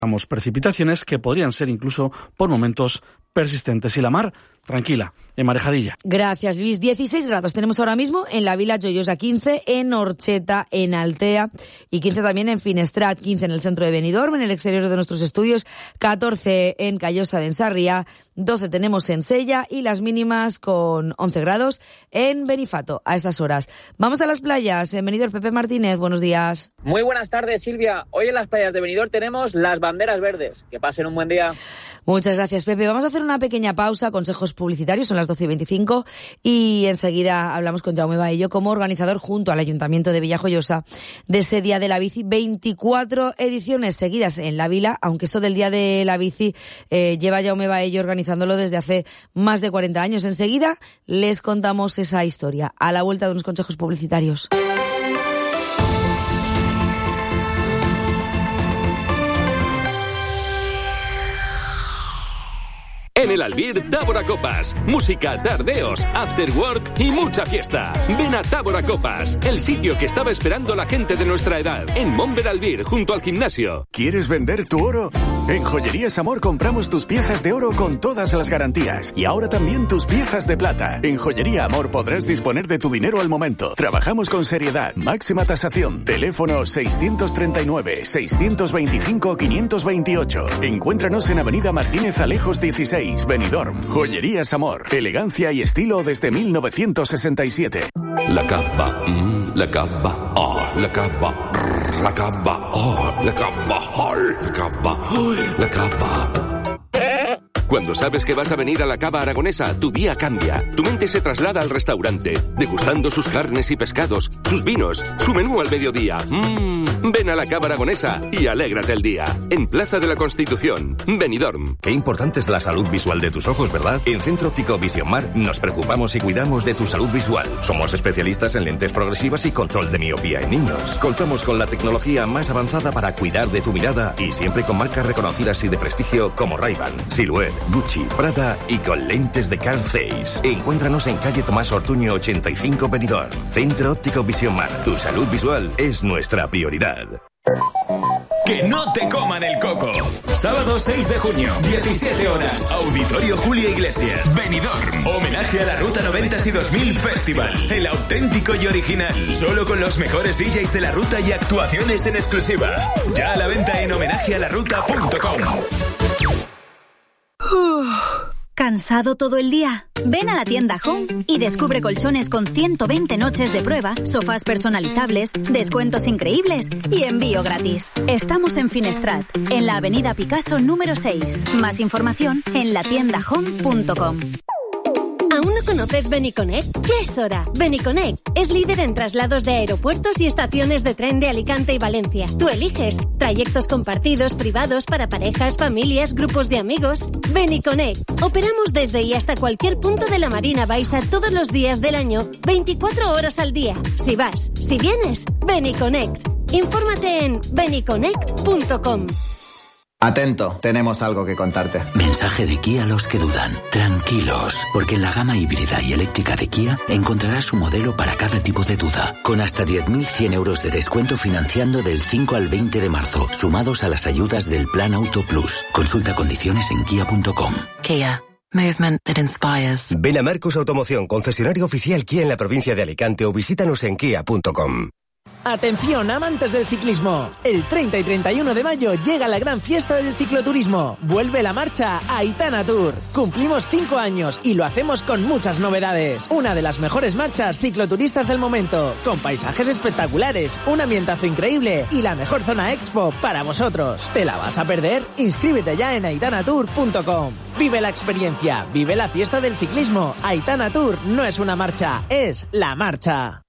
precipitaciones que podrían ser incluso por momentos persistentes. Y la mar, tranquila, en Marejadilla. Gracias, Luis. 16 grados tenemos ahora mismo en la Vila Joiosa, 15 en Orcheta, en Altea y 15 también en Finestrat, 15 en el centro de Benidorm, en el exterior de nuestros estudios, 14 en Callosa de Ensarriá, 12 tenemos en Sella y las mínimas con 11 grados en Benifato a estas horas. Vamos a las playas. En Benidorm, Pepe Martínez, buenos días. Muy buenas tardes, Silvia. Hoy en las playas de Benidorm tenemos las banderas verdes. Que pasen un buen día. Muchas gracias, Pepe. Vamos a hacer una pequeña pausa, consejos publicitarios, son las 12:25 y enseguida hablamos con Jaume Baello como organizador junto al Ayuntamiento de Villajoyosa de ese Día de la Bici. 24 ediciones seguidas en la Vila, aunque esto del Día de la Bici lleva Jaume Baello organizándolo desde hace más de 40 años. Enseguida les contamos esa historia a la vuelta de unos consejos publicitarios. En el Albir, Tábora Copas. Música, tardeos, after work y mucha fiesta. Ven a Tábora Copas, el sitio que estaba esperando la gente de nuestra edad. En Monver Albir, junto al gimnasio. ¿Quieres vender tu oro? En Joyerías Amor compramos tus piezas de oro con todas las garantías. Y ahora también tus piezas de plata. En Joyería Amor podrás disponer de tu dinero al momento. Trabajamos con seriedad, máxima tasación. Teléfono 639-625-528. Encuéntranos en Avenida Martínez Alejos 16. Benidorm, Joyerías Amor, elegancia y estilo desde 1967. La capa, la capa, la capa, la capa, la capa, la capa, la capa. Cuando sabes que vas a venir a la Cava Aragonesa, tu día cambia. Tu mente se traslada al restaurante, degustando sus carnes y pescados, sus vinos, su menú al mediodía. Ven a la Cava Aragonesa y alégrate el día. En Plaza de la Constitución, Benidorm. Qué importante es la salud visual de tus ojos, ¿verdad? En Centro Óptico Vision Mar nos preocupamos y cuidamos de tu salud visual. Somos especialistas en lentes progresivas y control de miopía en niños. Contamos con la tecnología más avanzada para cuidar de tu mirada y siempre con marcas reconocidas y de prestigio como Ray-Ban, Silhouette, Gucci, Prada y con lentes de Carl Zeiss. Encuéntranos en calle Tomás Ortuño 85 Benidorm. Centro Óptico Vision Mar. Tu salud visual es nuestra prioridad. ¡Que no te coman el coco! Sábado 6 de junio, 17 horas. Auditorio Julia Iglesias. Benidorm. Homenaje a la Ruta 90 y 2000 Festival. El auténtico y original. Solo con los mejores DJs de la ruta y actuaciones en exclusiva. Ya a la venta en homenajealaruta.com. ¿Cansado todo el día? Ven a la tienda Home y descubre colchones con 120 noches de prueba, sofás personalizables, descuentos increíbles y envío gratis. Estamos en Finestrat, en la avenida Picasso número 6. Más información en latiendahome.com. ¿Aún no conoces Beniconnect? ¡Ya es hora! Beniconnect es líder en traslados de aeropuertos y estaciones de tren de Alicante y Valencia. Tú eliges trayectos compartidos, privados, para parejas, familias, grupos de amigos. Beniconnect. Operamos desde y hasta cualquier punto de la Marina Baixa todos los días del año, 24 horas al día. Si vas, si vienes, Beniconnect. Infórmate en beniconnect.com. Atento, tenemos algo que contarte. Mensaje de Kia a los que dudan. Tranquilos, porque en la gama híbrida y eléctrica de Kia encontrarás su modelo para cada tipo de duda, con hasta 10.100 euros de descuento financiando del 5 al 20 de marzo, sumados a las ayudas del Plan Auto Plus. Consulta condiciones en kia.com. Kia. Movement that inspires. Ven a Marcus Automoción, concesionario oficial Kia en la provincia de Alicante, o visítanos en kia.com. Atención, amantes del ciclismo. El 30 y 31 de mayo llega la gran fiesta del cicloturismo. Vuelve la marcha Aitana Tour. Cumplimos 5 años y lo hacemos con muchas novedades. Una de las mejores marchas cicloturistas del momento, con paisajes espectaculares, un ambientazo increíble y la mejor zona expo para vosotros. ¿Te la vas a perder? Inscríbete ya en aitanatour.com. Vive la experiencia, vive la fiesta del ciclismo. Aitana Tour no es una marcha, es la marcha.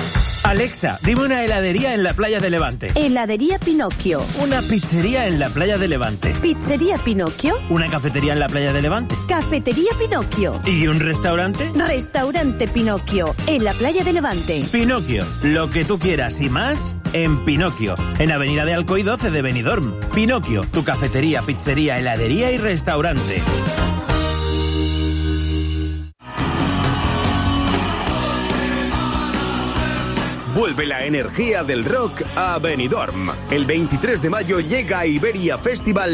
Alexa, dime una heladería en la playa de Levante. Heladería Pinocchio. Una pizzería en la playa de Levante. Pizzería Pinocchio. Una cafetería en la playa de Levante. Cafetería Pinocchio. ¿Y un restaurante? Restaurante Pinocchio, en la playa de Levante. Pinocchio, lo que tú quieras y más en Pinocchio, en Avenida de Alcoy 12 de Benidorm. Pinocchio, tu cafetería, pizzería, heladería y restaurante. Vuelve la energía del rock a Benidorm. El 23 de mayo llega Iberia Festival